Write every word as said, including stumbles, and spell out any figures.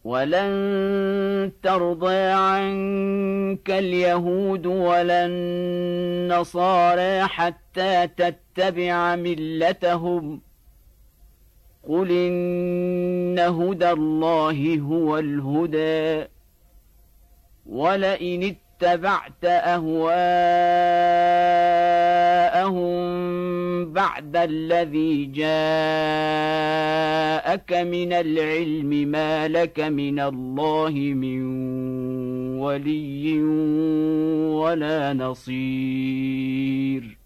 ولن ترضى عنك اليهود ولا النصارى حتى تتبع ملتهم قل إن هدى الله هو الهدى ولئن اتبعت أهواءهم بعد الذي جاءك من العلم ما لك من الله من ولي ولا نصير.